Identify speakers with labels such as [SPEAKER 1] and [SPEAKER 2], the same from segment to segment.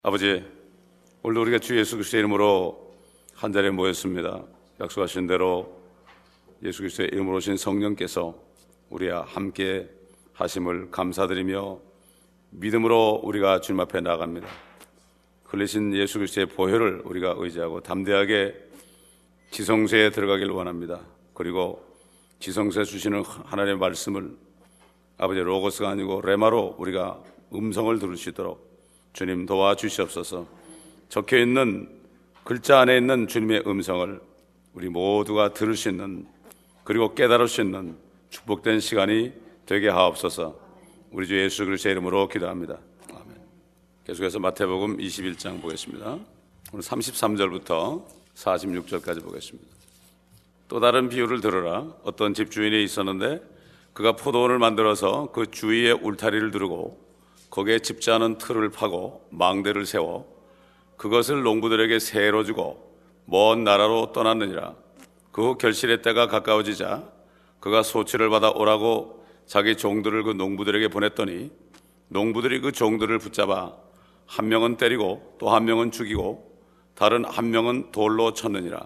[SPEAKER 1] 아버지, 오늘 우리가 주 예수 그리스도의 이름으로 한 자리에 모였습니다. 약속하신 대로 예수 그리스도의 이름으로 오신 성령께서 우리와 함께 하심을 감사드리며 믿음으로 우리가 주님 앞에 나아갑니다. 흘리신 예수 그리스도의 보혈을 우리가 의지하고 담대하게 지성소에 들어가길 원합니다. 그리고 지성소에 주시는 하나님의 말씀을 아버지 로고스가 아니고 레마로 우리가 음성을 들을 수 있도록 주님 도와주시옵소서. 적혀있는 글자 안에 있는 주님의 음성을 우리 모두가 들을 수 있는, 그리고 깨달을 수 있는 축복된 시간이 되게 하옵소서. 우리 주 예수 그리스도의 이름으로 기도합니다. 아멘. 계속해서 마태복음 21장 보겠습니다. 오늘 33절부터 46절까지 보겠습니다. 또 다른 비유를 들으라. 어떤 집주인이 있었는데 그가 포도원을 만들어서 그 주위에 울타리를 두르고 거기에 집지 않은 틀을 파고 망대를 세워 그것을 농부들에게 세로 주고 먼 나라로 떠났느니라. 그 후 결실의 때가 가까워지자 그가 소치를 받아 오라고 자기 종들을 그 농부들에게 보냈더니 농부들이 그 종들을 붙잡아 한 명은 때리고 또 한 명은 죽이고 다른 한 명은 돌로 쳤느니라.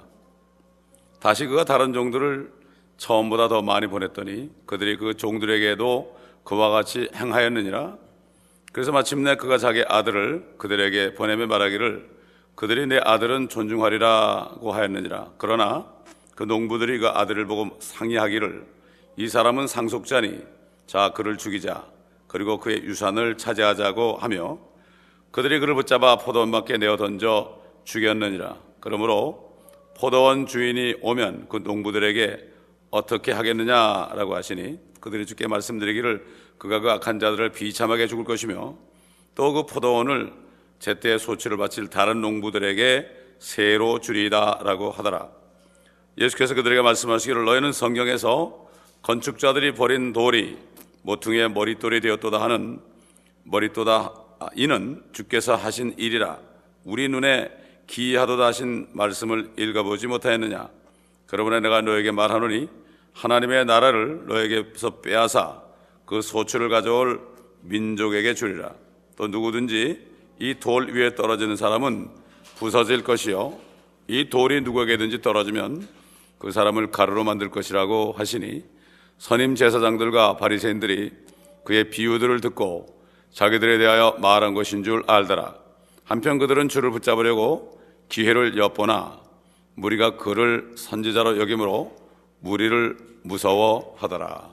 [SPEAKER 1] 다시 그가 다른 종들을 처음보다 더 많이 보냈더니 그들이 그 종들에게도 그와 같이 행하였느니라. 그래서 마침내 그가 자기 아들을 그들에게 보내며 말하기를 그들이 내 아들은 존중하리라고 하였느니라. 그러나 그 농부들이 그 아들을 보고 상의하기를 이 사람은 상속자니 자 그를 죽이자, 그리고 그의 유산을 차지하자고 하며 그들이 그를 붙잡아 포도원 밖에 내어 던져 죽였느니라. 그러므로 포도원 주인이 오면 그 농부들에게 어떻게 하겠느냐라고 하시니 그들이 주께 말씀드리기를 그가 그 악한 자들을 비참하게 죽을 것이며 또 그 포도원을 제때 소치를 바칠 다른 농부들에게 세로 주리이다 라고 하더라. 예수께서 그들에게 말씀하시기를 너희는 성경에서 건축자들이 버린 돌이 모퉁이의 머릿돌이 되었도다 하는 머릿도다 이는 주께서 하신 일이라 우리 눈에 기이하도다 하신 말씀을 읽어보지 못하였느냐. 그러므로 내가 너에게 말하노니 하나님의 나라를 너에게서 빼앗아 그 소출을 가져올 민족에게 주리라. 또 누구든지 이 돌 위에 떨어지는 사람은 부서질 것이요 이 돌이 누구에게든지 떨어지면 그 사람을 가루로 만들 것이라고 하시니 선임 제사장들과 바리새인들이 그의 비유들을 듣고 자기들에 대하여 말한 것인 줄 알더라. 한편 그들은 주를 붙잡으려고 기회를 엿보나 무리가 그를 선지자로 여김으로 무리를 무서워하더라.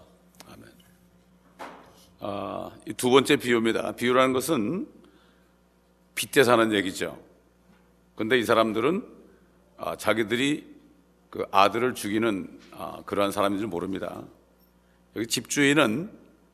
[SPEAKER 1] 이 두 번째 비유입니다. 비유라는 것은 빚대 사는 얘기죠. 그런데 이 사람들은 자기들이 그 아들을 죽이는 그러한 사람인 줄 모릅니다. 여기 집주인은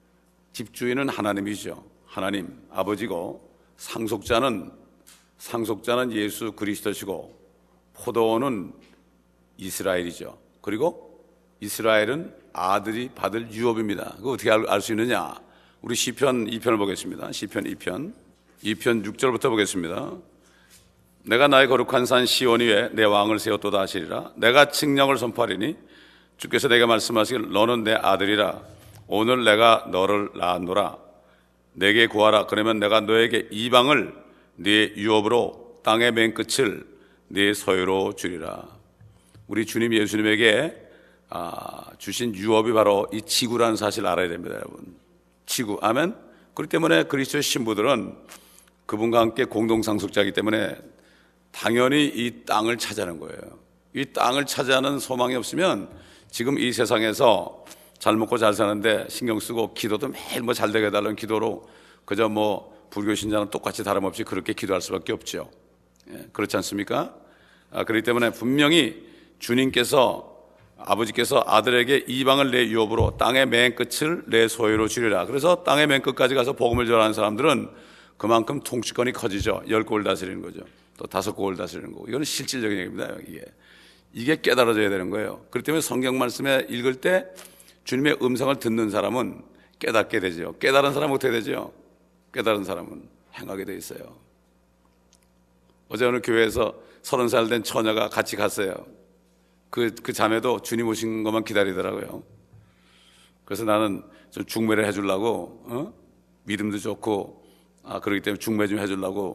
[SPEAKER 1] 하나님이죠. 하나님 아버지고 상속자는 예수 그리스도시고 포도원은 이스라엘이죠. 그리고 이스라엘은 아들이 받을 유업입니다. 그거 어떻게 알 수 있느냐? 우리 시편 2편을 보겠습니다. 시편 2편 6절부터 보겠습니다. 내가 나의 거룩한 산 시온 위에 내 왕을 세웠도다 하시리라. 내가 칙령을 선포하리니 주께서 내게 말씀하시길 너는 내 아들이라. 오늘 내가 너를 낳았노라. 내게 구하라. 그러면 내가 너에게 이방을 네 유업으로 땅의 맨 끝을 네 소유로 주리라. 우리 주님 예수님에게 주신 유업이 바로 이 지구라는 사실을 알아야 됩니다, 여러분. 지구, 아멘. 그렇기 때문에 그리스도의 신부들은 그분과 함께 공동상속자이기 때문에 당연히 이 땅을 차지하는 거예요. 이 땅을 차지하는 소망이 없으면 지금 이 세상에서 잘 먹고 잘 사는데 신경 쓰고 기도도 매일 잘 되게 해달라는 기도로 그저 불교 신자는 똑같이 다름없이 그렇게 기도할 수밖에 없죠. 그렇지 않습니까? 그렇기 때문에 분명히 주님께서 아버지께서 아들에게 이방을 내 유업으로 땅의 맨 끝을 내 소유로 주리라. 그래서 땅의 맨 끝까지 가서 복음을 전하는 사람들은 그만큼 통치권이 커지죠. 10국을 다스리는 거죠. 또 5국을 다스리는 거고. 이건 실질적인 얘기입니다. 이게 깨달아져야 되는 거예요. 그렇기 때문에 성경 말씀에 읽을 때 주님의 음성을 듣는 사람은 깨닫게 되죠. 깨달은 사람은 어떻게 되죠? 깨달은 사람은 행하게 돼 있어요. 어제 어느 교회에서 30살 된 처녀가 같이 갔어요. 그 자매도 주님 오신 것만 기다리더라고요. 그래서 나는 좀 중매를 해주려고 믿음도 좋고 그렇기 때문에 중매 좀 해주려고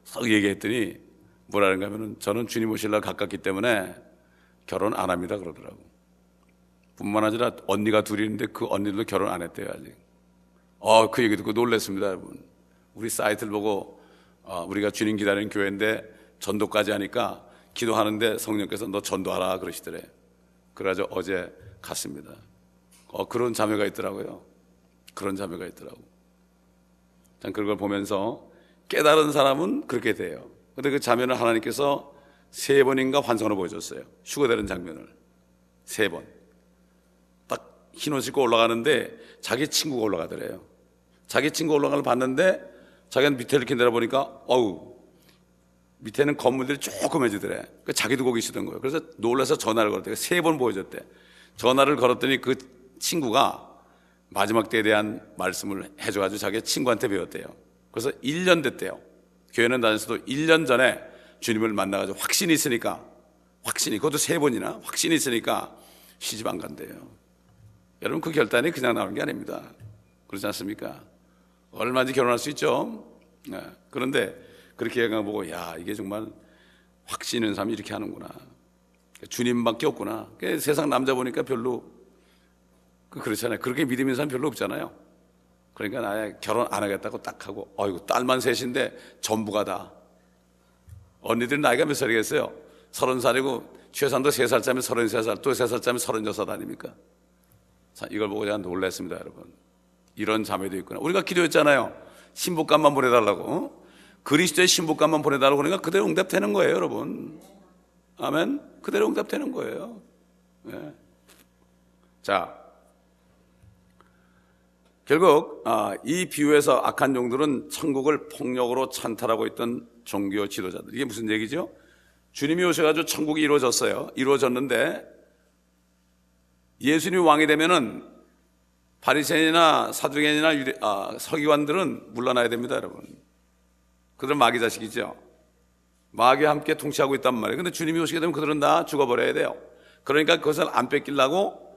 [SPEAKER 1] 썩 얘기했더니 뭐라는가 하면은 저는 주님 오실날 가깝기 때문에 결혼 안 합니다 그러더라고. 뿐만 아니라 언니가 둘이 있는데 그 언니들도 결혼 안 했대요 아직. 그 얘기 듣고 놀랐습니다 여러분. 우리 사이트를 보고 우리가 주님 기다리는 교회인데 전도까지 하니까 기도하는데 성령께서 너 전도하라 그러시더래. 그래가지고 어제 갔습니다. 그런 자매가 있더라고요. 그런 자매가 있더라고. 참 그걸 보면서 깨달은 사람은 그렇게 돼요. 근데 그 자매는 하나님께서 3번인가 환상으로 보여줬어요. 휴거되는 장면을 3번. 딱 흰옷 입고 올라가는데 자기 친구가 올라가더래요. 자기 친구가 올라가는 걸 봤는데 자기는 밑에 이렇게 내려보니까 밑에는 건물들이 조그매지더래. 자기도 거기 있었던 거예요. 그래서 놀라서 전화를 걸었대요. 3번 보여줬대. 전화를 걸었더니 그 친구가 마지막 때에 대한 말씀을 해줘가지고 자기 친구한테 배웠대요. 그래서 1년 됐대요. 교회는 다녔어도 1년 전에 주님을 만나가지고 확신이 있으니까, 그것도 3번이나 확신이 있으니까 시집 안 간대요. 여러분 그 결단이 그냥 나오는 게 아닙니다. 그렇지 않습니까? 얼마든지 결혼할 수 있죠. 네. 그런데 그렇게 얘기하고 보고 이게 정말 확신 있는 사람이 이렇게 하는구나. 주님밖에 없구나. 세상 남자 보니까 별로 그렇잖아요. 그렇게 믿음 있는 사람 별로 없잖아요. 그러니까 나의 결혼 안 하겠다고 딱 하고 딸만 셋인데 전부가 다. 언니들 나이가 몇 살이겠어요? 30살이고 최산도 3살짜면 33살, 또 3살짜면 36살 아닙니까? 이걸 보고 제가 놀랐습니다 여러분. 이런 자매도 있구나. 우리가 기도했잖아요. 신부감만 보내달라고. 그리스도의 신부감만 보내달라고 그러니까 그대로 응답되는 거예요 여러분. 아멘. 그대로 응답되는 거예요. 네. 자, 결국 이 비유에서 악한 종들은 천국을 폭력으로 찬탈하고 있던 종교 지도자들. 이게 무슨 얘기죠? 주님이 오셔가지고 천국이 이루어졌어요. 이루어졌는데 예수님이 왕이 되면은 바리새인이나 사두개인이나 서기관들은 물러나야 됩니다 여러분. 그들은 마귀 자식이죠. 마귀와 함께 통치하고 있단 말이에요. 근데 주님이 오시게 되면 그들은 다 죽어버려야 돼요. 그러니까 그것을 안 뺏기려고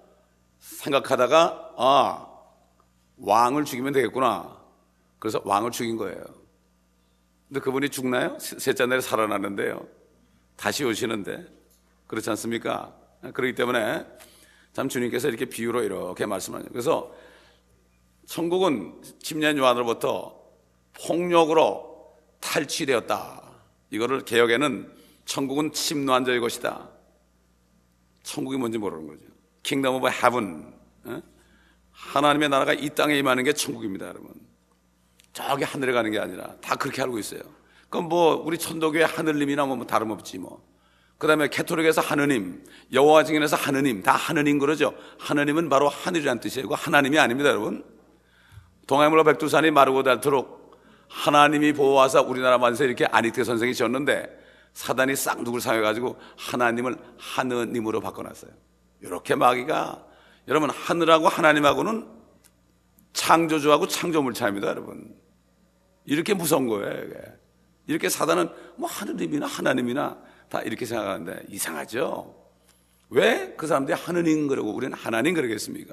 [SPEAKER 1] 생각하다가 왕을 죽이면 되겠구나. 그래서 왕을 죽인 거예요. 근데 그분이 죽나요? 셋째 날에 살아나는데요. 다시 오시는데. 그렇지 않습니까? 그렇기 때문에 참 주님께서 이렇게 비유로 이렇게 말씀하죠. 그래서 천국은 침례 요한으로부터 폭력으로 탈취되었다. 이거를 개역에는 천국은 침노한 자의 것이다. 천국이 뭔지 모르는 거죠. Kingdom of Heaven. 하나님의 나라가 이 땅에 임하는 게 천국입니다 여러분. 저기 하늘에 가는 게 아니라 다 그렇게 알고 있어요. 그럼 우리 천도교회 하늘님이나 다름없지 그 다음에 캐토릭에서 하느님, 여호와 증인에서 하느님, 다 하느님 그러죠. 하느님은 바로 하늘이란 뜻이에요. 하나님이 아닙니다 여러분. 동해물과 백두산이 마르고 닳도록 하나님이 보호하사 우리나라 만세 이렇게 안익태 선생이 지었는데 사단이 쌍둥이를 사용해가지고 하나님을 하느님으로 바꿔놨어요. 이렇게 마귀가 여러분 하늘하고 하나님하고는 창조주하고 창조물 차이입니다 여러분. 이렇게 무서운 거예요 이게. 이렇게 사단은 하느님이나 하나님이나 다 이렇게 생각하는데 이상하죠. 왜 그 사람들이 하느님 그러고 우리는 하나님 그러겠습니까?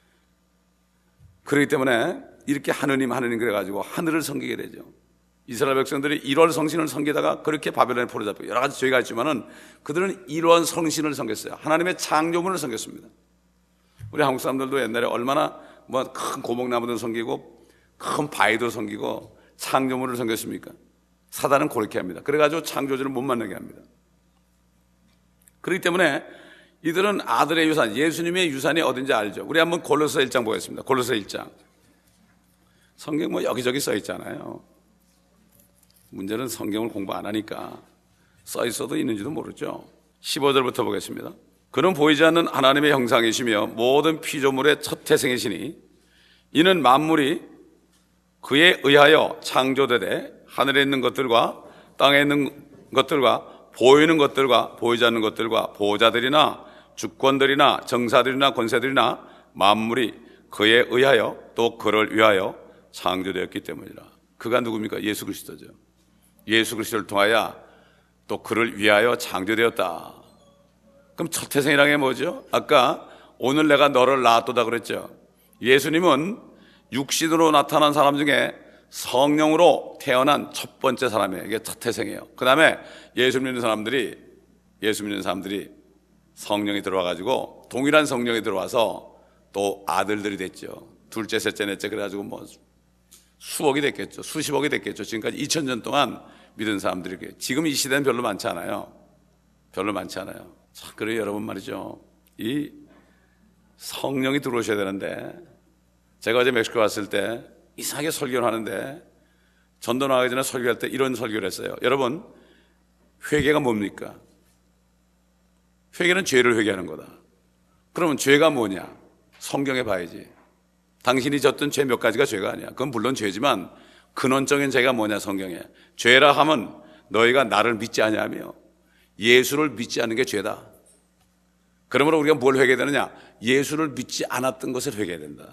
[SPEAKER 1] 그렇기 때문에 이렇게 하느님 그래가지고 하늘을 섬기게 되죠. 이스라엘 백성들이 1월 성신을 섬기다가 그렇게 바벨론에 포로잡히고 여러 가지 죄가 있지만은 그들은 1월 성신을 섬겼어요. 하나님의 창조물을 섬겼습니다. 우리 한국 사람들도 옛날에 얼마나 큰 고목나무도 섬기고 큰 바위도 섬기고 창조물을 섬겼습니까? 사단은 그렇게 합니다. 그래가지고 창조주를 못 만나게 합니다. 그렇기 때문에 이들은 아들의 유산, 예수님의 유산이 어딘지 알죠. 우리 한번 골로새 1장 보겠습니다. 골로새 1장. 성경 여기저기 써 있잖아요. 문제는 성경을 공부 안 하니까 써 있어도 있는지도 모르죠. 15절부터 보겠습니다. 그는 보이지 않는 하나님의 형상이시며 모든 피조물의 첫 태생이시니 이는 만물이 그에 의하여 창조되되 하늘에 있는 것들과 땅에 있는 것들과 보이는 것들과 보이지 않는 것들과 보호자들이나 주권들이나 정사들이나 권세들이나 만물이 그에 의하여 또 그를 위하여 창조되었기 때문이라. 그가 누굽니까? 예수 그리스도죠. 예수 그리스도를 통하여 또 그를 위하여 창조되었다. 그럼 첫 태생이라는 게 뭐죠? 아까 오늘 내가 너를 낳았도다 그랬죠. 예수님은 육신으로 나타난 사람 중에 성령으로 태어난 첫 번째 사람이에요. 이게 첫 태생이에요. 그 다음에 예수 믿는 사람들이 성령이 들어와가지고 동일한 성령이 들어와서 또 아들들이 됐죠. 둘째, 셋째, 넷째 그래가지고 뭐 수억이 됐겠죠. 수십억이 됐겠죠. 지금까지 2000년 동안 믿은 사람들이. 지금 이 시대는 별로 많지 않아요. 자, 그래요 여러분 말이죠. 이 성령이 들어오셔야 되는데, 제가 어제 멕시코 왔을 때 이상하게 설교를 하는데, 전도 나가기 전에 설교할 때 이런 설교를 했어요. 여러분, 회개가 뭡니까? 회개는 죄를 회개하는 거다. 그러면 죄가 뭐냐? 성경에 봐야지. 당신이 졌던 죄 몇 가지가 죄가 아니야. 그건 물론 죄지만 근원적인 죄가 뭐냐? 성경에 죄라 하면 너희가 나를 믿지 아니하며 예수를 믿지 않는 게 죄다. 그러므로 우리가 뭘 회개해야 되느냐? 예수를 믿지 않았던 것을 회개해야 된다.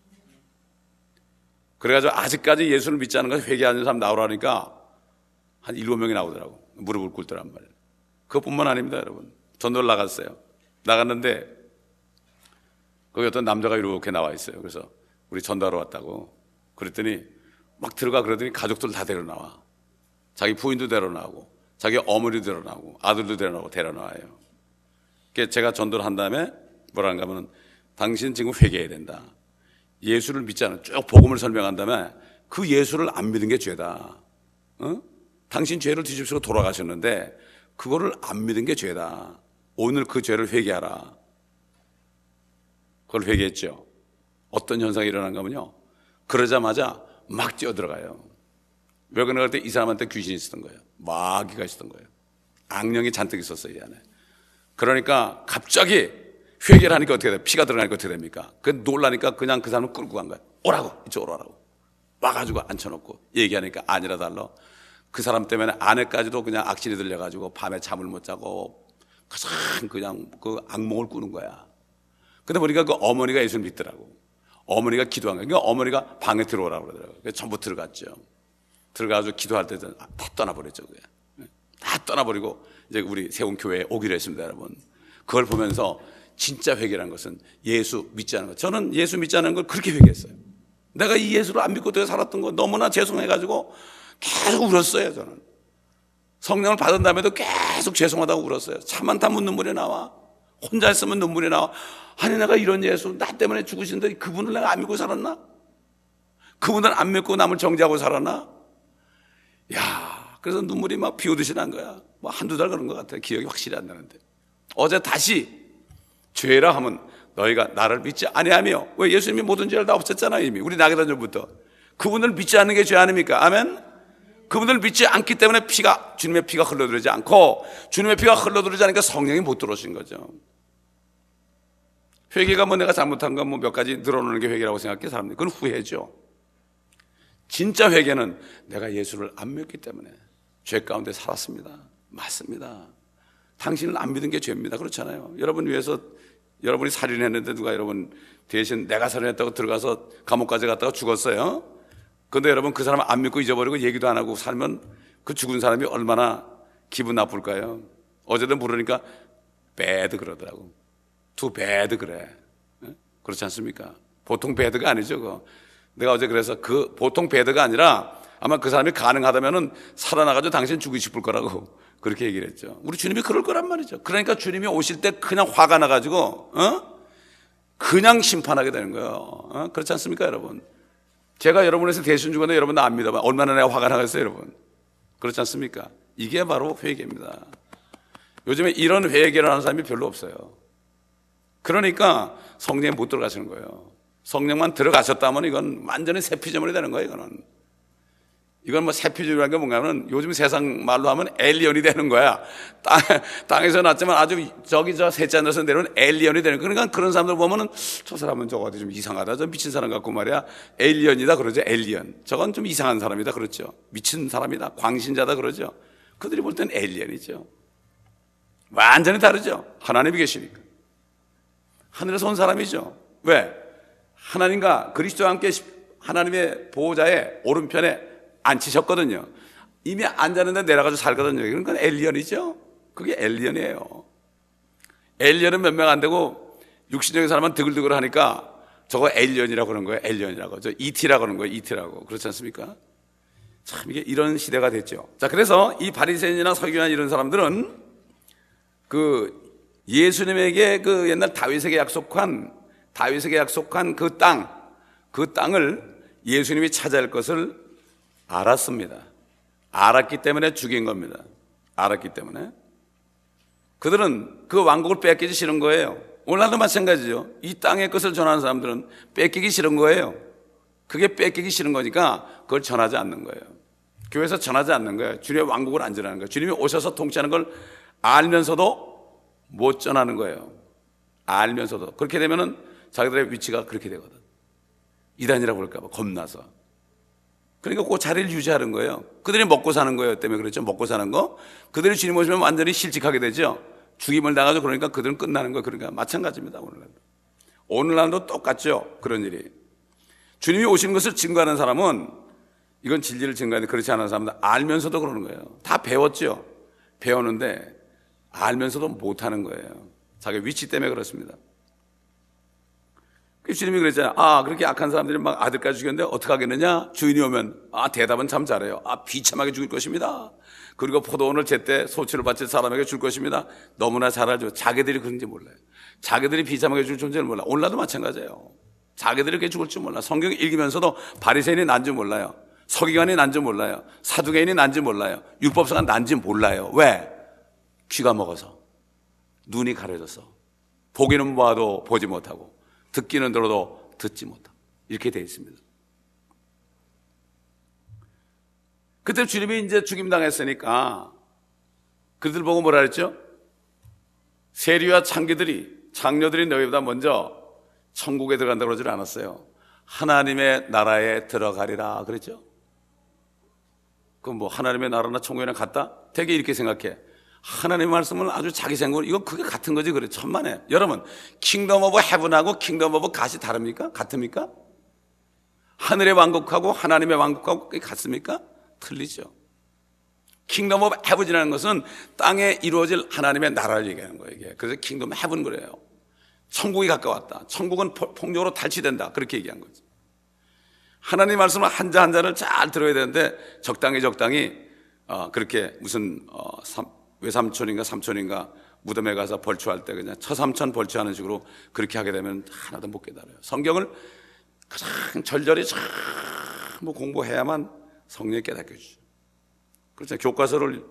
[SPEAKER 1] 그래가지고 아직까지 예수를 믿지 않는 것을 회개하는 사람 나오라니까 한 7명이 나오더라고. 무릎을 꿇더란 말이에요. 그것뿐만 아닙니다 여러분. 전도를 나갔어요. 나갔는데 거기 어떤 남자가 이렇게 나와 있어요. 그래서 우리 전도하러 왔다고. 그랬더니 막 들어가. 그러더니 가족들 다 데려나와. 자기 부인도 데려나오고 자기 어머니도 데려나오고 아들도 데려나와요. 제가 전도를 한 다음에 뭐라는가 하면, 당신 지금 회개해야 된다. 예수를 믿지 않아. 쭉 복음을 설명한 다음에 그 예수를 안 믿은 게 죄다. 당신 죄를 뒤집시고 돌아가셨는데 그거를 안 믿은 게 죄다. 오늘 그 죄를 회개하라. 그걸 회개했죠. 어떤 현상이 일어난가 하면요, 그러자마자 막 뛰어들어가요. 왜 그러나 그럴 때 이 사람한테 귀신이 있었던 거예요. 마귀가 있었던 거예요. 악령이 잔뜩 있었어요, 이 안에. 그러니까 갑자기 회개를 하니까 어떻게 돼요? 피가 들어가니까 어떻게 됩니까? 그 놀라니까 그냥 그 사람을 끌고 간 거예요. 오라고, 이쪽으로 오라고. 와가지고 앉혀놓고 얘기하니까 아니라 달라. 그 사람 때문에 아내까지도 그냥 악신이 들려가지고 밤에 잠을 못 자고 그냥 그 악몽을 꾸는 거야. 근데 보니까 그 어머니가 예수를 믿더라고. 어머니가 기도한 거야. 그러니까 어머니가 방에 들어오라고 그러더라고요. 그래서 전부 들어갔죠. 들어가서 기도할 때도 다 떠나버렸죠. 그게. 다 떠나버리고 이제 우리 세운 교회에 오기로 했습니다, 여러분. 그걸 보면서 진짜 회개라는 것은 예수 믿지 않는 것. 저는 예수 믿지 않는 걸 그렇게 회개했어요. 내가 이 예수를 안 믿고 내가 살았던 거 너무나 죄송해가지고 계속 울었어요, 저는. 성령을 받은 다음에도 계속 죄송하다고 울었어요. 차만 타면 눈물이 나와. 혼자 있으면 눈물이 나와. 아니, 내가 이런 예수, 나 때문에 죽으시는데 그분을 내가 안 믿고 살았나? 그분을 안 믿고 남을 정죄하고 살았나? 야, 그래서 눈물이 막 비오듯이 난 거야. 뭐 한두 달 그런 것 같아요. 기억이 확실히 안 나는데. 어제 다시 죄라 하면 너희가 나를 믿지 아니하며. 왜? 예수님이 모든 죄를 다 없앴잖아요, 이미. 우리 나기 전부터. 그분을 믿지 않는 게 죄 아닙니까? 아멘? 그분을 믿지 않기 때문에 주님의 피가 흘러들지 않고, 주님의 피가 흘러들지 않으니까 성령이 못 들어오신 거죠. 회개가 뭐 내가 잘못한 건 뭐 몇 가지 늘어놓는 게 회개라고 생각해, 사람들이. 그건 후회죠. 진짜 회개는 내가 예수를 안 믿기 때문에 죄 가운데 살았습니다. 맞습니다. 당신을 안 믿은 게 죄입니다. 그렇잖아요. 여러분 위해서 여러분이 살인했는데 누가 여러분 대신 내가 살인했다고 들어가서 감옥까지 갔다가 죽었어요. 그런데 여러분 그 사람 안 믿고 잊어버리고 얘기도 안 하고 살면 그 죽은 사람이 얼마나 기분 나쁠까요? 어제도 물으니까 bad 그러더라고. too bad 그래. 그렇지 않습니까? 보통 bad가 아니죠. 그거. 내가 어제 그래서 그 보통 bad가 아니라 아마 그 사람이 가능하다면은 살아나가지고 당신 죽이고 싶을 거라고 그렇게 얘기를 했죠. 우리 주님이 그럴 거란 말이죠. 그러니까 주님이 오실 때 그냥 화가 나가지고 그냥 심판하게 되는 거예요. 그렇지 않습니까, 여러분? 제가 여러분에서 대신 죽었는데 여러분 나 안 믿어봐. 얼마나 내가 화가 나겠어요, 여러분? 그렇지 않습니까? 이게 바로 회개입니다. 요즘에 이런 회개를 하는 사람이 별로 없어요. 그러니까 성령에 못 들어가시는 거예요. 성령만 들어가셨다면 이건 완전히 새 피조물이 되는 거예요, 이건 뭐 새 피조물이라는 게 뭔가 하면 요즘 세상 말로 하면 에일리언이 되는 거야. 땅에서 났지만 아주 저 셋째 하늘에서 내려온 에일리언이 되는 거야. 그러니까 그런 사람들 보면은 저 사람은 저거 어디 좀 이상하다. 저 미친 사람 같고 말이야. 에일리언이다 그러죠. 에일리언. 저건 좀 이상한 사람이다 그렇죠. 미친 사람이다. 광신자다 그러죠. 그들이 볼 땐 에일리언이죠. 완전히 다르죠. 하나님이 계시니까. 하늘에서 온 사람이죠. 왜? 하나님과 그리스도와 함께 하나님의 보호자의 오른편에 앉히셨거든요. 이미 앉았는데 내려가서 살거든요. 그러니까 엘리언이죠. 그게 엘리언이에요. 엘리언은 몇 명 안 되고 육신적인 사람은 드글드글 하니까 저거 에일리언이라고 그러는 거예요. 에일리언이라고. 저 ET라고 그러는 거예요. ET라고. 그렇지 않습니까? 참 이게 이런 시대가 됐죠. 자, 그래서 이 바리새인이나 서기관 이런 사람들은 그 예수님에게 그 옛날 다윗에게 약속한 그 땅을 예수님이 차지할 것을 알았습니다. 알았기 때문에 죽인 겁니다. 알았기 때문에. 그들은 그 왕국을 뺏기기 싫은 거예요. 오늘날도 마찬가지죠. 이 땅의 것을 전하는 사람들은 뺏기기 싫은 거예요. 그게 뺏기기 싫은 거니까 그걸 전하지 않는 거예요. 교회에서 전하지 않는 거예요. 주님의 왕국을 안 전하는 거예요. 주님이 오셔서 통치하는 걸 알면서도 못 전하는 거예요. 알면서도. 그렇게 되면은 자기들의 위치가 그렇게 되거든. 이단이라고 그럴까 봐 겁나서. 그러니까 그 자리를 유지하는 거예요. 그들이 먹고 사는 거예요. 때문에 그렇죠. 먹고 사는 거. 그들이 주님 오시면 완전히 실직하게 되죠. 죽임을 당하죠. 그러니까 그들은 끝나는 거예요. 그러니까 마찬가지입니다. 오늘날도 똑같죠. 그런 일이. 주님이 오신 것을 증거하는 사람은 이건 진리를 증거하는데 그렇지 않은 사람은 알면서도 그러는 거예요. 다 배웠죠. 배웠는데 알면서도 못하는 거예요. 자기 위치 때문에 그렇습니다. 주님이 그랬잖아요. 그렇게 악한 사람들이 막 아들까지 죽였는데 어떻게 하겠느냐? 주인이 오면 대답은 참 잘해요. 비참하게 죽일 것입니다. 그리고 포도원을 제때 소치를 바칠 사람에게 줄 것입니다. 너무나 잘 알죠. 자기들이 그런지 몰라요. 자기들이 비참하게 죽을 존재를 몰라. 오늘날도 마찬가지예요. 자기들이 그렇게 죽을 줄 몰라. 성경 읽으면서도 바리새인이 난 줄 몰라요. 서기관이 난 줄 몰라요. 사두개인이 난 줄 몰라요. 율법사가 난 줄 몰라요. 왜? 귀가 먹어서, 눈이 가려져서, 보기는 봐도 보지 못하고, 듣기는 들어도 듣지 못하고, 이렇게 되어 있습니다. 그때 주님이 이제 죽임당했으니까 그들 보고 뭐라 그랬죠? 세리와 장녀들이 너희보다 먼저 천국에 들어간다고 그러질 않았어요. 하나님의 나라에 들어가리라 그랬죠? 그럼 뭐 하나님의 나라나 천국이나 같다? 되게 이렇게 생각해. 하나님의 말씀은 아주 자기 생각으로 이거 그게 같은 거지 그래. 천만에. 여러분, 킹덤 오브 헤븐하고 킹덤 오브 갓이 다릅니까? 같습니까? 하늘의 왕국하고 하나님의 왕국하고 그게 같습니까? 틀리죠. 킹덤 오브 헤븐이라는 것은 땅에 이루어질 하나님의 나라를 얘기하는 거예요. 이게. 그래서 킹덤 헤븐 그래요. 천국이 가까웠다. 천국은 폭력으로 탈취된다. 그렇게 얘기한 거죠. 하나님 말씀은 한자 한자를 잘 들어야 되는데 적당히 그렇게 무슨 외삼촌인가 삼촌인가 무덤에 가서 벌초할 때 그냥 처삼촌 벌초하는 식으로 그렇게 하게 되면 하나도 못 깨달아요. 성경을 가장 절절히 잘 공부해야만 성령이 깨닫게 해주죠. 그렇죠. 교과서를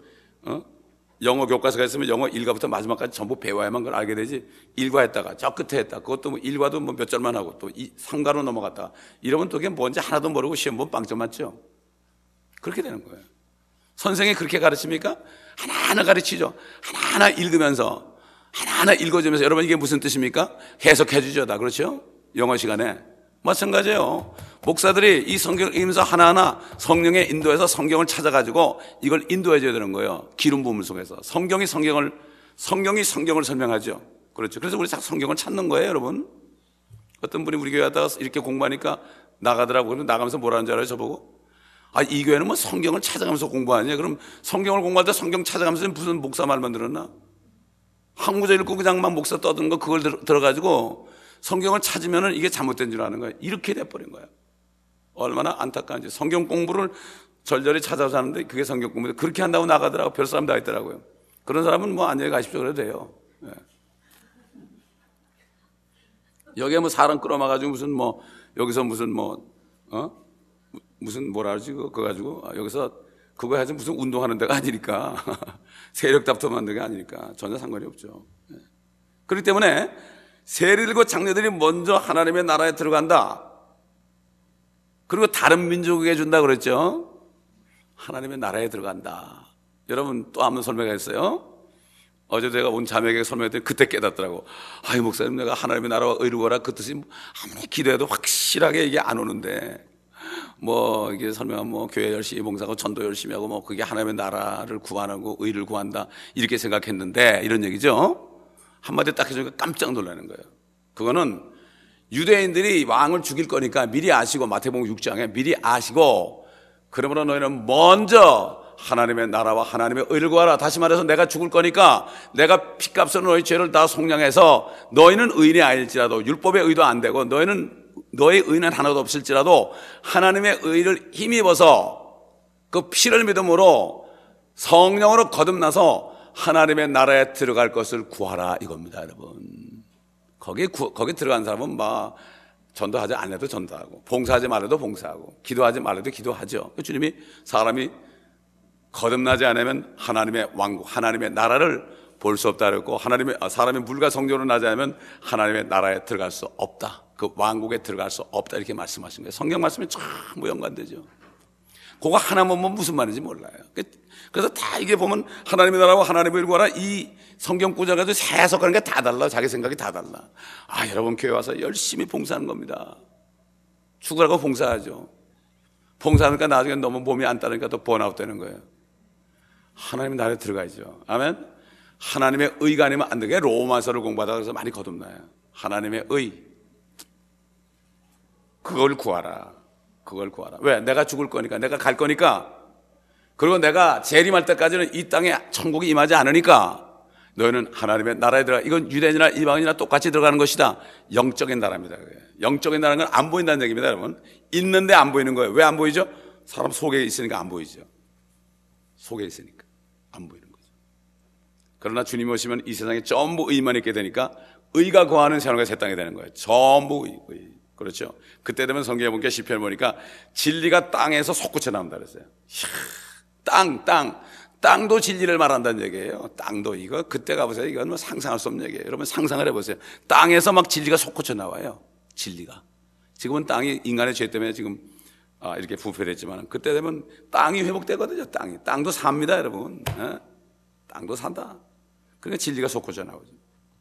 [SPEAKER 1] 영어 교과서가 있으면 영어 1과부터 마지막까지 전부 배워야만 그걸 알게 되지. 1과 했다가 저 끝에 했다. 그것도 뭐 1과도 뭐 몇 절만 하고 또 3과로 넘어갔다가 이러면 또 그게 뭔지 하나도 모르고 시험 보면 빵점 맞죠. 그렇게 되는 거예요. 선생이 그렇게 가르칩니까? 하나하나 가르치죠. 하나하나 읽으면서 하나하나 읽어주면서 여러분 이게 무슨 뜻입니까? 해석해 주죠. 다 그렇죠? 영어 시간에 마찬가지예요. 목사들이 이 성경을 읽으면서 하나하나 성령의 인도에서 성경을 찾아가지고 이걸 인도해 줘야 되는 거예요. 기름 부음을 속에서 성경이 성경을 설명하죠. 그렇죠. 그래서 우리 자 성경을 찾는 거예요, 여러분. 어떤 분이 우리 교회 왔다가 이렇게 공부하니까 나가더라고요. 나가면서 뭐라는 줄 알아요, 저보고? 이 교회는 뭐 성경을 찾아가면서 공부하냐? 그럼 성경을 공부할 때 성경 찾아가면서 무슨 목사 말만 들었나? 한 구절 읽고 그냥 막 목사 떠드는 거 그걸 들어가지고 성경을 찾으면은 이게 잘못된 줄 아는 거예요. 이렇게 돼버린 거예요. 얼마나 안타까운지. 성경 공부를 절절히 찾아서 하는데 그게 성경 공부인데 그렇게 한다고 나가더라고. 별 사람 다 있더라고요. 그런 사람은 뭐 안녕히 가십시오 그래도 돼요. 네. 여기에 뭐 사람 끌어마가지고 무슨 뭐 여기서 무슨 무슨 뭐라 그러지 그거 가지고 여기서 그거 해서 무슨 운동하는 데가 아니니까 세력 다툼하는 데가 아니니까 전혀 상관이 없죠. 네. 그렇기 때문에 세리들과 장녀들이 먼저 하나님의 나라에 들어간다. 그리고 다른 민족에게 준다 그랬죠. 하나님의 나라에 들어간다. 여러분 또 한번 설명가 있어요. 어제 제가 온 자매에게 설명했더니 그때 깨닫더라고. 아이 목사님 내가 하나님의 나라와 의로워라 그 뜻이 아무리 기도해도 확실하게 이게 안 오는데 뭐 이게 설명하면 뭐 교회 열심히 봉사하고 전도 열심히 하고 뭐 그게 하나님의 나라를 구하고 의를 구한다 이렇게 생각했는데 이런 얘기죠. 한마디 딱 해주니까 깜짝 놀라는 거예요. 그거는 유대인들이 왕을 죽일 거니까 미리 아시고 마태복음 6장에 미리 아시고 그러므로 너희는 먼저 하나님의 나라와 하나님의 의를 구하라. 다시 말해서 내가 죽을 거니까 내가 피값으로 너희 죄를 다 속량해서 너희는 의인이 아닐지라도 율법의 의도 안 되고 너희는 너의 의는 하나도 없을지라도 하나님의 의를 힘입어서 그 피를 믿음으로 성령으로 거듭나서 하나님의 나라에 들어갈 것을 구하라 이겁니다, 여러분. 거기 들어간 사람은 막 전도하지 않아도 전도하고, 봉사하지 말아도 봉사하고, 기도하지 말아도 기도하죠. 주님이 사람이 거듭나지 않으면 하나님의 왕국, 하나님의 나라를 볼 수 없다 그랬고, 사람이 물과 성령으로 나지 않으면 하나님의 나라에 들어갈 수 없다. 그 왕국에 들어갈 수 없다. 이렇게 말씀하신 거예요. 성경 말씀이 전부 연관되죠. 그거 하나만 보면 무슨 말인지 몰라요. 그래서 다 이게 보면 하나님의 나라와 하나님의 일과라 이 성경 구절 가지고 해석하는 게 다 달라. 자기 생각이 다 달라. 여러분 교회 와서 열심히 봉사하는 겁니다. 죽으라고 봉사하죠. 봉사하니까 나중에 너무 몸이 안 따르니까 또 번아웃 되는 거예요. 하나님의 나라에 들어가야죠. 아멘. 하나님의 의가 아니면 안 되게 로마서를 공부하다가 그래서 많이 거듭나요. 하나님의 의, 그걸 구하라. 그걸 구하라. 왜? 내가 죽을 거니까, 내가 갈 거니까, 그리고 내가 재림할 때까지는 이 땅에 천국이 임하지 않으니까 너희는 하나님의 나라에 들어가. 이건 유대인이나 이방인이나 똑같이 들어가는 것이다. 영적인 나라입니다. 영적인 나라는 건 안 보인다는 얘기입니다, 여러분. 있는데 안 보이는 거예요. 왜 안 보이죠? 사람 속에 있으니까 안 보이죠. 속에 있으니까 안 보이는 거죠. 그러나 주님이 오시면 이 세상에 전부 의만 있게 되니까 의가 거하는 생활과 새 땅이 되는 거예요. 전부 의. 그렇죠. 그때 되면 성경에 보니까 시편을 보니까 진리가 땅에서 솟구쳐 나온다 그랬어요. 땅도 진리를 말한다는 얘기예요. 땅도 이거 그때 가보세요. 이건 뭐 상상할 수 없는 얘기예요. 여러분 상상을 해보세요. 땅에서 막 진리가 솟구쳐 나와요. 진리가. 지금은 땅이 인간의 죄 때문에 지금 이렇게 부패했지만 그때 되면 땅이 회복되거든요. 땅도 삽니다, 여러분. 땅도 산다. 그러니까 진리가 솟구쳐 나오죠.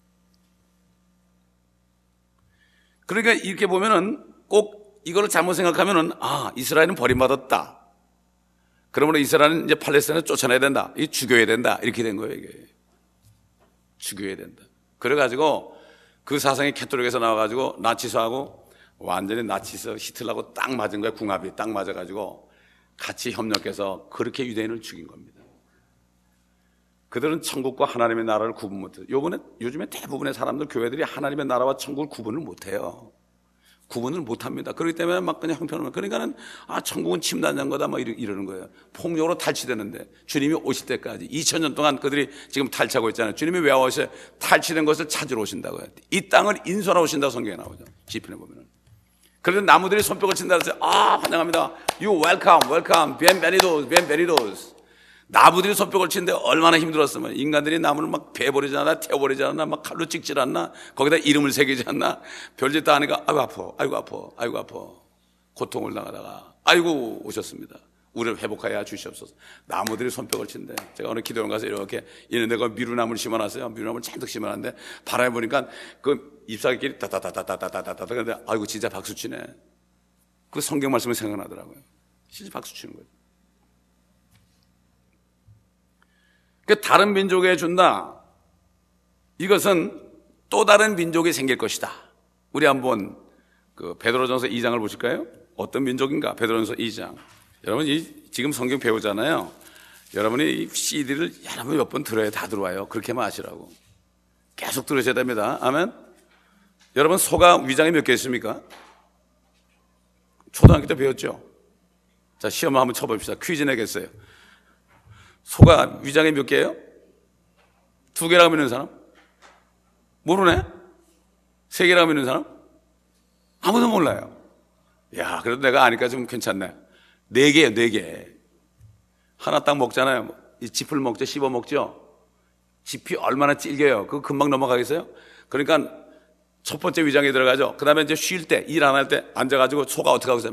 [SPEAKER 1] 그러니까 이렇게 보면은 꼭 이거를 잘못 생각하면은 이스라엘은 버림받았다. 그러므로 이스라엘은 이제 팔레스타인을 쫓아내야 된다. 이 죽여야 된다. 이렇게 된 거예요, 이게. 죽여야 된다. 그래가지고 그 사상이 캐톨릭에서 나와가지고 나치스하고 완전히 나치스 히틀러하고 딱 맞은 거예요. 궁합이 딱 맞아가지고 같이 협력해서 그렇게 유대인을 죽인 겁니다. 그들은 천국과 하나님의 나라를 구분 못해요. 요즘에 대부분의 사람들, 교회들이 하나님의 나라와 천국을 구분을 못해요. 구분을 못합니다. 그렇기 때문에 막 그냥 형편없는. 그러니까는 천국은 침단장 거다 막 이러는 거예요. 폭력으로 탈취되는데 주님이 오실 때까지 2000년 동안 그들이 지금 탈취하고 있잖아요. 주님이 왜 오셔요? 탈취된 것을 찾으러 오신다고요. 이 땅을 인수하러 오신다고 성경에 나오죠. 시편에 보면은. 그래서 나무들이 손뼉을 친다 그래서 환영합니다. You welcome, bienvenidos. 나무들이 손뼉을 치는데 얼마나 힘들었으면 인간들이 나무를 막 베버리지 않나 태워버리지 않나 막 칼로 찍질 않나 거기다 이름을 새기지 않나 별짓 다 하니까 아이고 아파 고통을 당하다가 아이고 오셨습니다. 우리를 회복하여 주시옵소서. 나무들이 손뼉을 친대. 제가 오늘 기도원 가서 이렇게 있는데 그 미루나무를 심어놨어요. 미루나무를 잔뜩 심어놨는데 바람에 보니까 그 잎사귀끼리 따따따따따따따따 그런데 아이고 진짜 박수 치네. 그 성경 말씀이 생각나더라고요. 진짜 박수 치는 거예요. 다른 민족에 준다. 이것은 또 다른 민족이 생길 것이다. 우리 한번 그 베드로전서 2장을 보실까요? 어떤 민족인가? 베드로전서 2장. 여러분 지금 성경 배우잖아요. 여러분이 이 CD를 여러분 몇 번 들어야 다 들어와요. 그렇게만 하시라고. 계속 들으셔야 됩니다. 아멘. 여러분 소가 위장이 몇 개 있습니까? 초등학교 때 배웠죠. 자 시험을 한번 쳐봅시다. 퀴즈 내겠어요. 소가 위장이 몇 개예요? 2개라고 믿는 사람? 모르네? 3개라고 믿는 사람? 아무도 몰라요. 야, 그래도 내가 아니까 좀 괜찮네. 4개예요, 4개. 하나 딱 먹잖아요. 이 짚을 먹죠, 씹어 먹죠. 짚이 얼마나 질겨요. 그거 금방 넘어가겠어요? 그러니까 첫 번째 위장에 들어가죠. 그 다음에 이제 쉴 때, 일 안 할 때 앉아가지고 소가 어떻게 하고 있어요?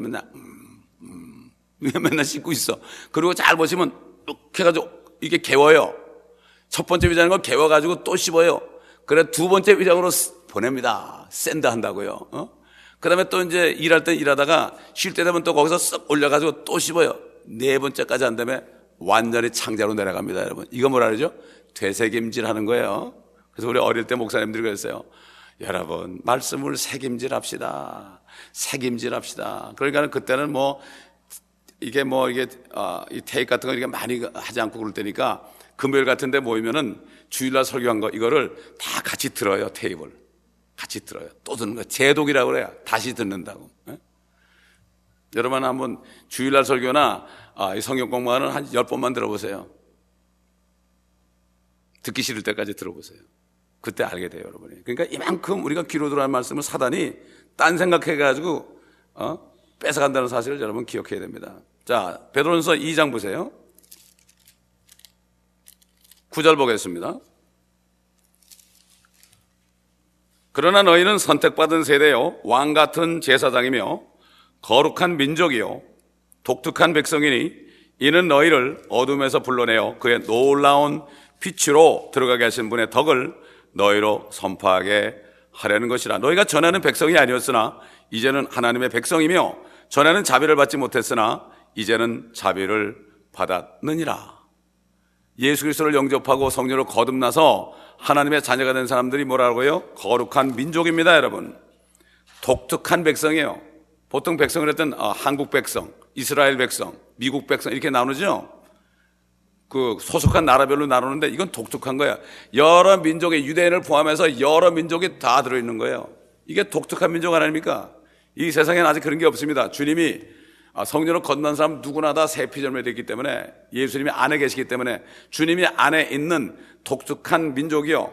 [SPEAKER 1] 맨날 씹고 있어. 그리고 잘 보시면 이렇게 해가지고 이게 개워요. 첫 번째 위장인 걸 개워가지고 또 씹어요. 그래 두 번째 위장으로 보냅니다. 샌드 한다고요. 그 다음에 또 이제 일할 때 일하다가 쉴 때 되면 또 거기서 쓱 올려가지고 또 씹어요. 4번째까지 한 다음에 완전히 창자로 내려갑니다, 여러분. 이거 뭐라 그러죠? 되새김질 하는 거예요. 그래서 우리 어릴 때 목사님들이 그랬어요. 여러분, 말씀을 새김질 합시다. 새김질 합시다. 그러니까 그때는 이 테이프 같은 거 이렇게 많이 하지 않고 그럴 때니까 금요일 같은 데 모이면은 주일날 설교한 거 이거를 다 같이 들어요, 테이프를. 같이 들어요. 또 듣는 거. 재독이라고 그래요. 다시 듣는다고. 예? 여러분 한번 주일날 설교나 이 성경 공부하는 한 10번만 들어보세요. 듣기 싫을 때까지 들어보세요. 그때 알게 돼요, 여러분이. 그러니까 이만큼 우리가 귀로 들어간 말씀을 사단이 딴 생각해가지고 뺏어간다는 사실을 여러분 기억해야 됩니다. 자, 베드로전서 2장 보세요. 9절 보겠습니다. 그러나 너희는 선택받은 세대요 왕같은 제사장이며 거룩한 민족이요 독특한 백성이니 이는 너희를 어둠에서 불러내어 그의 놀라운 빛으로 들어가게 하신 분의 덕을 너희로 선포하게 하려는 것이라. 너희가 전에는 백성이 아니었으나 이제는 하나님의 백성이며 전에는 자비를 받지 못했으나 이제는 자비를 받았느니라. 예수 그리스도를 영접하고 성령으로 거듭나서 하나님의 자녀가 된 사람들이 뭐라고요? 거룩한 민족입니다, 여러분. 독특한 백성이에요. 보통 백성을 했던 한국 백성, 이스라엘 백성, 미국 백성 이렇게 나누죠. 그 소속한 나라별로 나누는데 이건 독특한 거야. 여러 민족의 유대인을 포함해서 여러 민족이 다 들어있는 거예요. 이게 독특한 민족 아닙니까? 이 세상에는 아직 그런 게 없습니다. 주님이 성령으로 건넌 사람 누구나 다 새 피조물이 됐기 때문에 예수님이 안에 계시기 때문에 주님이 안에 있는 독특한 민족이요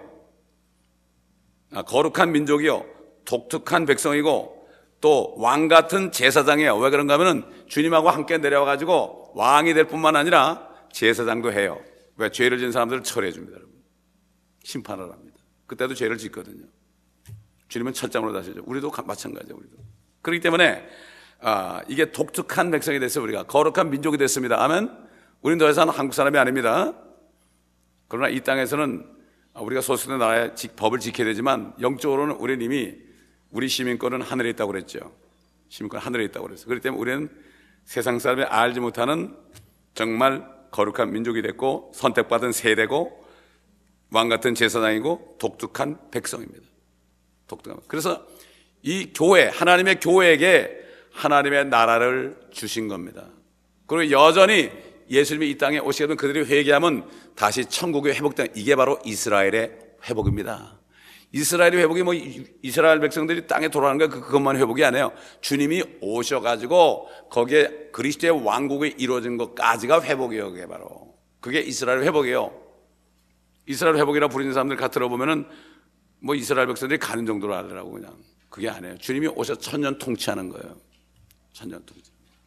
[SPEAKER 1] 거룩한 민족이요 독특한 백성이고 또 왕같은 제사장이에요. 왜 그런가 하면 주님하고 함께 내려와가지고 왕이 될 뿐만 아니라 제사장도 해요. 왜? 죄를 지은 사람들을 처리해 줍니다, 여러분. 심판을 합니다. 그때도 죄를 짓거든요. 주님은 철장으로 다시죠. 우리도 마찬가지예요. 우리도. 그렇기 때문에 이게 독특한 백성이 됐어요. 우리가 거룩한 민족이 됐습니다. 아멘. 우리는 더 이상 한국 사람이 아닙니다. 그러나 이 땅에서는 우리가 소속된 나라의 법을 지켜야 되지만 영적으로는 우리는 이미 우리 시민권은 하늘에 있다고 그랬죠. 시민권 하늘에 있다고 그랬어요. 그렇기 때문에 우리는 세상 사람이 알지 못하는 정말 거룩한 민족이 됐고 선택받은 세대고 왕같은 제사장이고 독특한 백성입니다. 독특한. 그래서 이 교회, 하나님의 교회에게 하나님의 나라를 주신 겁니다. 그리고 여전히 예수님이 이 땅에 오시게 되면 그들이 회개하면 다시 천국이 회복된, 이게 바로 이스라엘의 회복입니다. 이스라엘의 회복이 뭐 이스라엘 백성들이 땅에 돌아가는 거 그것만 회복이 아니에요. 주님이 오셔가지고 거기에 그리스도의 왕국이 이루어진 것까지가 회복이에요. 그게 바로 그게 이스라엘 회복이에요. 이스라엘 회복이라 부르는 사람들 가 들어보면은 뭐 이스라엘 백성들이 가는 정도로 하더라고. 그냥 그게 아니에요. 주님이 오셔 천년 통치하는 거예요. 천년 통치.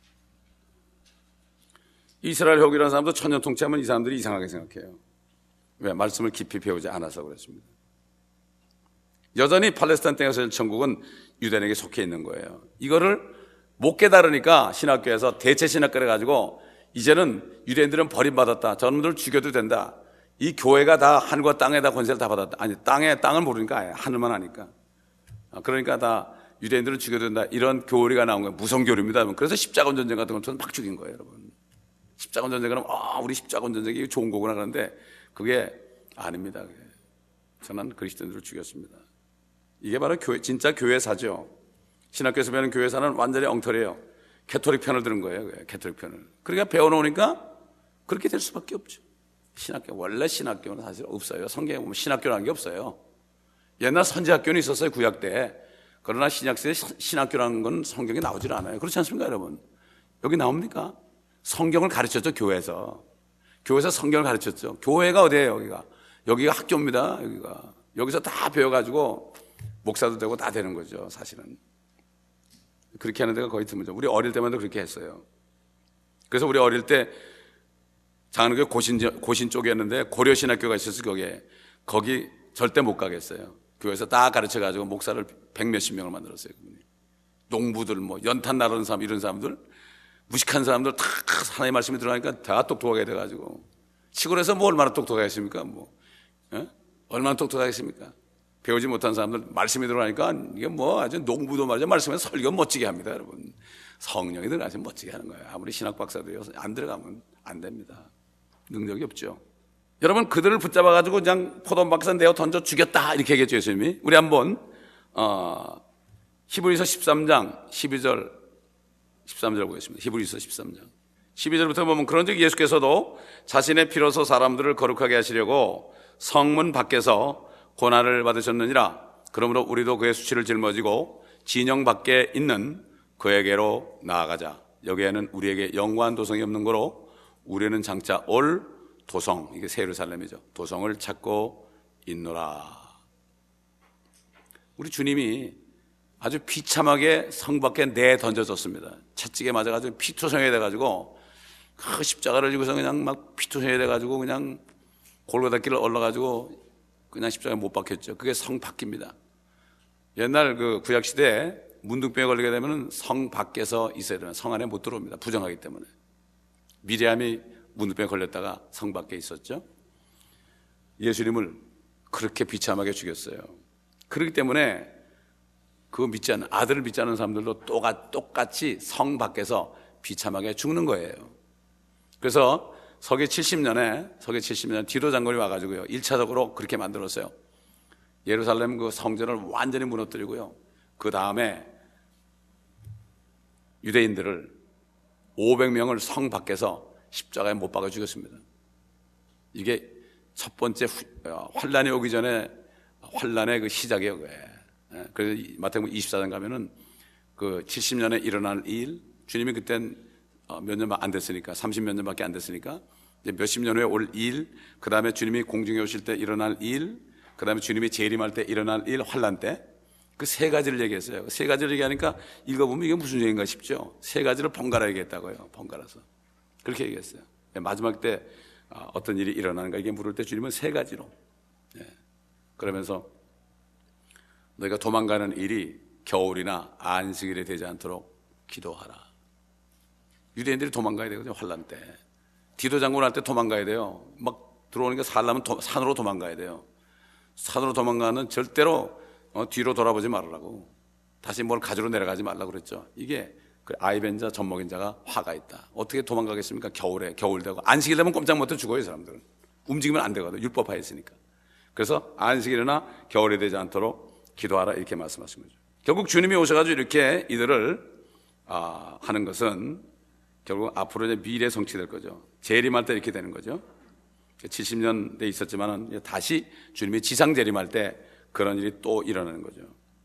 [SPEAKER 1] 이스라엘 회복이라는 사람도 천년 통치하면 이 사람들이 이상하게 생각해요. 왜? 말씀을 깊이 배우지 않아서 그렇습니다. 여전히 팔레스타인 땅에서 천국은 유대인에게 속해 있는 거예요. 이거를 못 깨달으니까 신학교에서 대체 신학교를 가지고 이제는 유대인들은 버림받았다. 저놈들 죽여도 된다. 이 교회가 다 하늘과 땅에다 권세를 다 받았다. 아니 땅을 모르니까 하늘만 하니까. 그러니까 다 유대인들은 죽여도 된다. 이런 교리가 나온 거예요. 무성교리입니다. 그래서 십자군 전쟁 같은 것들은 막 죽인 거예요, 여러분. 십자군 전쟁은 우리 십자군 전쟁이 좋은 거구나 그러는데 그게 아닙니다. 저는 그리스도인들을 죽였습니다. 이게 바로 진짜 교회사죠. 신학교에서 배우는 교회사는 완전히 엉터리예요. 캐토릭 편을 드는 거예요. 캐토릭 편을. 그러니까 배워놓으니까 그렇게 될 수밖에 없죠. 신학교, 원래 신학교는 사실 없어요. 성경에 보면 신학교라는 게 없어요. 옛날 선지학교는 있었어요, 구약 때. 그러나 신약시대에 신학교라는 건 성경에 나오질 않아요. 그렇지 않습니까, 여러분? 여기 나옵니까? 성경을 가르쳤죠, 교회에서. 교회에서 성경을 가르쳤죠. 교회가 어디예요, 여기가 학교입니다, 여기가. 여기서 다 배워가지고 목사도 되고 다 되는 거죠, 사실은. 그렇게 하는 데가 거의 드물죠. 우리 어릴 때만 해도 그렇게 했어요. 그래서 우리 어릴 때 장안교회 고신 쪽이었는데 고려신학교가 있었어요. 거기 절대 못 가겠어요. 교회에서 다 가르쳐가지고 목사를 100몇십 명을 만들었어요. 그분이. 농부들, 뭐 연탄 나르는 사람, 이런 사람들, 무식한 사람들 다 하나님의 말씀이 들어가니까 다 똑똑하게 돼가지고. 시골에서 뭐 얼마나 똑똑하겠습니까? 얼마나 똑똑하겠습니까? 배우지 못한 사람들 말씀이 들어가니까 이게 뭐 아주 농부도 말이죠. 말씀에서 설교 멋지게 합니다, 여러분. 성령이 들어가서 멋지게 하는 거예요. 아무리 신학 박사도요, 안 들어가면 안 됩니다. 능력이 없죠. 여러분, 그들을 붙잡아가지고 그냥 포도원 박사 내어 던져 죽였다. 이렇게 얘기했죠, 예수님이. 우리 한번, 히브리서 13장 12절, 13절 보겠습니다. 히브리서 13장. 12절부터 보면 그런즉 예수께서도 자신의 피로서 사람들을 거룩하게 하시려고 성문 밖에서 고난을 받으셨느니라. 그러므로 우리도 그의 수치를 짊어지고 진영 밖에 있는 그에게로 나아가자. 여기에는 우리에게 영원한 도성이 없는 거로 우리는 장차 올 도성, 이게 새 예루살렘이죠. 도성을 찾고 있노라. 우리 주님이 아주 비참하게 성 밖에 내던져졌습니다. 채찍에 맞아가지고 피투성이 돼가지고 그 십자가를 지고서 그냥 막 피투성이 돼가지고 그냥 골고다 길을 올라가지고 그냥 십자가에 못 박혔죠. 그게 성 밖입니다. 옛날 그 구약시대에 문둥병에 걸리게 되면 성 밖에서 있어야 되는, 성 안에 못 들어옵니다. 부정하기 때문에. 미리암이 문둥병에 걸렸다가 성 밖에 있었죠. 예수님을 그렇게 비참하게 죽였어요. 그렇기 때문에 그 믿지 않는, 아들을 믿지 않는 사람들도 똑같이 성 밖에서 비참하게 죽는 거예요. 그래서 서기 70년 디도 장군이 와가지고요, 1차적으로 그렇게 만들었어요. 예루살렘 그 성전을 완전히 무너뜨리고요, 그 다음에 유대인들을 500명을 성 밖에서 십자가에 못 박아 죽였습니다. 이게 첫 번째 환란이 오기 전에 환란의 그 시작이에요. 그래서 마태복음 24장 가면은 그 70년에 일어날 일, 주님이 그땐 몇 년 안 됐으니까, 30몇 년밖에 안 됐으니까 이제 몇십 년 후에 올 일, 그 다음에 주님이 공중에 오실 때 일어날 일, 그 다음에 주님이 재림할 때 일어날 일, 환란 때, 그 세 가지를 얘기했어요. 그 세 가지를 얘기하니까 읽어보면 이게 무슨 얘기인가 싶죠. 세 가지를 번갈아 얘기했다고요. 번갈아서 그렇게 얘기했어요. 마지막 때 어떤 일이 일어나는가 이게 물을 때 주님은 세 가지로, 그러면서 너희가 도망가는 일이 겨울이나 안식일에 되지 않도록 기도하라. 유대인들이 도망가야 되거든요. 환란 때. 디도 장군 할 때 도망가야 돼요. 막 들어오니까 살려면 산으로 도망가야 돼요. 산으로 도망가는 절대로 뒤로 돌아보지 말으라고, 다시 뭘 가지러 내려가지 말라고 그랬죠. 이게 그 아이벤자 젖먹인 자가 화가 있다. 어떻게 도망가겠습니까? 겨울 되고 안식일 되면 꼼짝 못해 죽어요. 사람들은 움직이면 안 되거든. 율법하에 있으니까. 그래서 안식일이나 겨울이 되지 않도록 기도하라 이렇게 말씀하신 거죠. 결국 주님이 오셔가지고 이렇게 이들을 하는 것은 결국 앞으로 이제 미래 성취될 거죠. 재림할 때 이렇게 되는 거죠. 70년대 있었지만은 다시 주님이 지상 재림할 때 그런 일이 또 일어나는 거죠.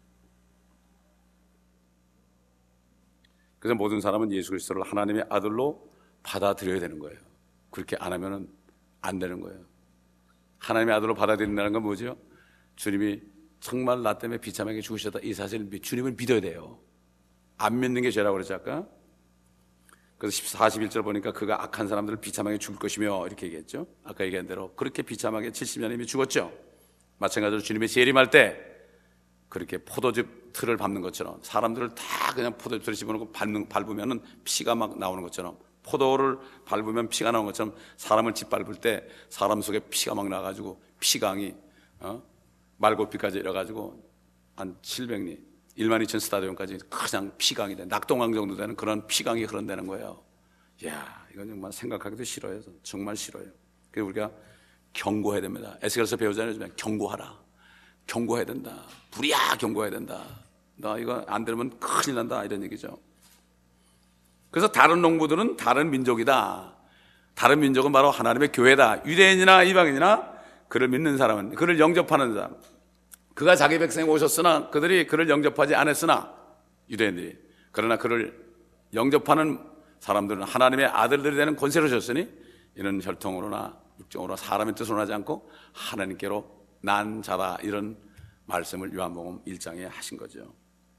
[SPEAKER 1] 그래서 모든 사람은 예수 그리스도를 하나님의 아들로 받아들여야 되는 거예요. 그렇게 안 하면은 안 되는 거예요. 하나님의 아들로 받아들인다는 건 뭐죠? 주님이 정말 나 때문에 비참하게 죽으셨다, 이 사실을 주님을 믿어야 돼요. 안 믿는 게 죄라고 그랬죠 아까. 그래서 41절 보니까 그가 악한 사람들을 비참하게 죽을 것이며 이렇게 얘기했죠. 아까 얘기한 대로 그렇게 비참하게 70년 이미 죽었죠. 마찬가지로 주님의 재림할 때 그렇게 포도즙 틀을 밟는 것처럼, 사람들을 다 그냥 포도즙 틀을 집어넣고 밟으면 피가 막 나오는 것처럼, 포도를 밟으면 피가 나오는 것처럼 사람을 짓밟을 때 사람 속에 피가 막 나가지고 피강이 말고피까지 이래가지고 한 700리 12,000 스타디움까지 그냥 피강이 돼, 낙동강 정도 되는 그런 피강이 흐른다는 거예요. 이야, 이건 정말 생각하기도 싫어요. 정말 싫어요. 그래서 우리가 경고해야 됩니다. 에스겔서 배우잖아요. 경고해야 된다. 불이야, 경고해야 된다. 너 이거 안 들으면 큰일 난다, 이런 얘기죠. 그래서 다른 농부들은 다른 민족이다. 다른 민족은 바로 하나님의 교회다. 유대인이나 이방인이나 그를 믿는 사람은, 그를 영접하는 사람, 그가 자기 백성에 오셨으나 그들이 그를 영접하지 않았으나, 유대인들이, 그러나 그를 영접하는 사람들은 하나님의 아들들이 되는 권세를 주셨으니 이는 혈통으로나 육정으로나 사람의 뜻으로 하지 않고 하나님께로 난 자다, 이런 말씀을 요한복음 1장에 하신 거죠.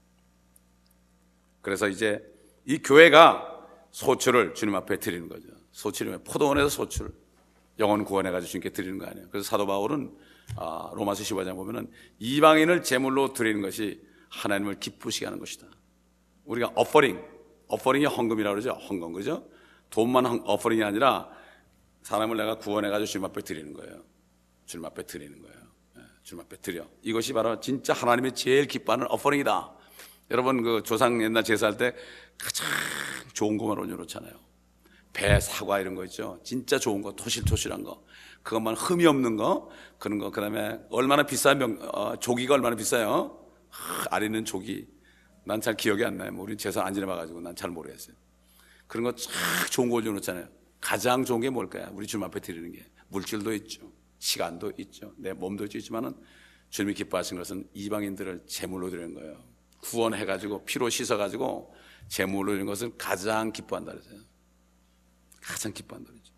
[SPEAKER 1] 그래서 이제 이 교회가 소출을 주님 앞에 드리는 거죠. 소출이면 포도원에서 소출, 영혼 구원해가지고 주님께 드리는 거 아니에요. 그래서 사도 바울은 로마서 15장 보면은 이방인을 제물로 드리는 것이 하나님을 기쁘시게 하는 것이다. 우리가 어퍼링이 헌금이라고 그러죠. 헌금, 그죠? 돈만 어퍼링이 아니라 사람을 내가 구원해가지고 주님 앞에 드리는 거예요. 주님 앞에 드리는 거예요. 주님 앞에 드려. 이것이 바로 진짜 하나님이 제일 기뻐하는 어퍼링이다. 여러분 그 조상 옛날 제사할 때 가장 좋은 것만 올려놓잖아요. 배, 사과 이런 거 있죠. 진짜 좋은 거, 토실토실한 거, 그것만 흠이 없는 거, 그런 거. 그다음에 얼마나 비싼 조기가 얼마나 비싸요? 아리는 조기. 난 잘 기억이 안 나요. 우리 제사 안 지내봐가지고 난 잘 모르겠어요. 그런 거 참 좋은 거 올려놓잖아요. 가장 좋은 게 뭘까요? 우리 주님 앞에 드리는 게 물질도 있죠, 시간도 있죠, 내 몸도 있지만은 주님이 기뻐하신 것은 이방인들을 제물로 드리는 거예요. 구원해가지고 피로 씻어가지고 제물로 드리는 것을 가장 기뻐한다 그랬어요. 가장 기뻐한다 그랬죠.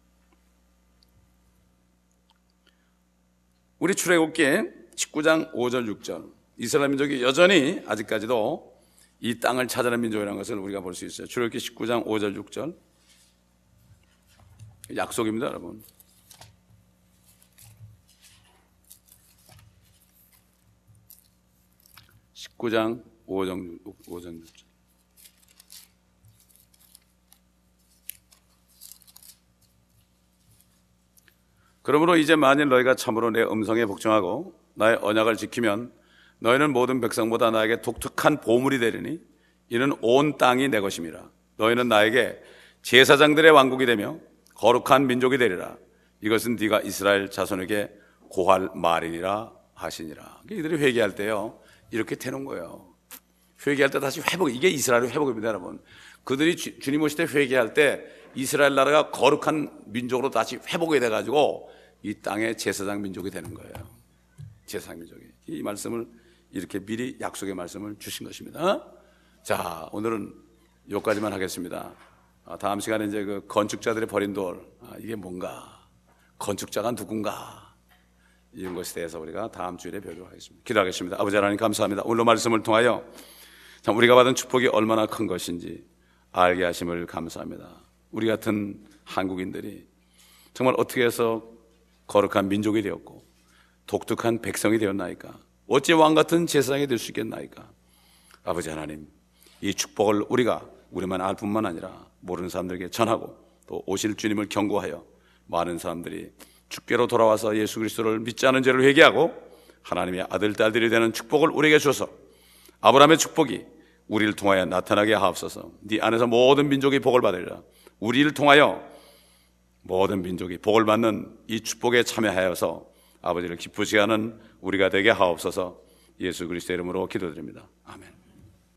[SPEAKER 1] 우리 출애굽기 19장 5절 6절 이스라엘 민족이 여전히 아직까지도 이 땅을 찾아낸 민족이라는 것을 우리가 볼 수 있어요. 출애굽기 19장 5절 6절 약속입니다, 여러분. (19장 5절 6절) 그러므로 이제 만일 너희가 참으로 내 음성에 복종하고 나의 언약을 지키면 너희는 모든 백성보다 나에게 독특한 보물이 되리니 이는 온 땅이 내 것임이라. 너희는 나에게 제사장들의 왕국이 되며 거룩한 민족이 되리라. 이것은 네가 이스라엘 자손에게 고할 말이니라 하시니라. 이들이 회개할 때요 이렇게 되는 거예요. 회개할 때 다시 회복, 이게 이스라엘의 회복입니다, 여러분. 그들이 주님 오실 때 회개할 때 이스라엘 나라가 거룩한 민족으로 다시 회복이 돼가지고 이 땅의 제사장 민족이 되는 거예요. 제사장 민족이. 이 말씀을 이렇게 미리 약속의 말씀을 주신 것입니다. 자, 오늘은 여기까지만 하겠습니다. 다음 시간에 이제 그 건축자들이 버린 돌, 이게 뭔가, 건축자가 누군가, 이런 것에 대해서 우리가 다음 주일에 배우도록 하겠습니다. 기도하겠습니다. 아버지 하나님 감사합니다. 오늘 말씀을 통하여 참 우리가 받은 축복이 얼마나 큰 것인지 알게 하심을 감사합니다. 우리 같은 한국인들이 정말 어떻게 해서 거룩한 민족이 되었고 독특한 백성이 되었나이까? 어찌 왕같은 제사장이 될 수 있겠나이까? 아버지 하나님, 이 축복을 우리가 우리만 알 뿐만 아니라 모르는 사람들에게 전하고 또 오실 주님을 경고하여 많은 사람들이 주께로 돌아와서 예수 그리스도를 믿지 않은 죄를 회개하고 하나님의 아들, 딸들이 되는 축복을 우리에게 주셔서 아브라함의 축복이 우리를 통하여 나타나게 하옵소서. 네 안에서 모든 민족이 복을 받으리라. 우리를 통하여 모든 민족이 복을 받는 이 축복에 참여하여서 아버지를 기쁘시게 하는 우리가 되게 하옵소서. 예수 그리스도의 이름으로 기도드립니다. 아멘.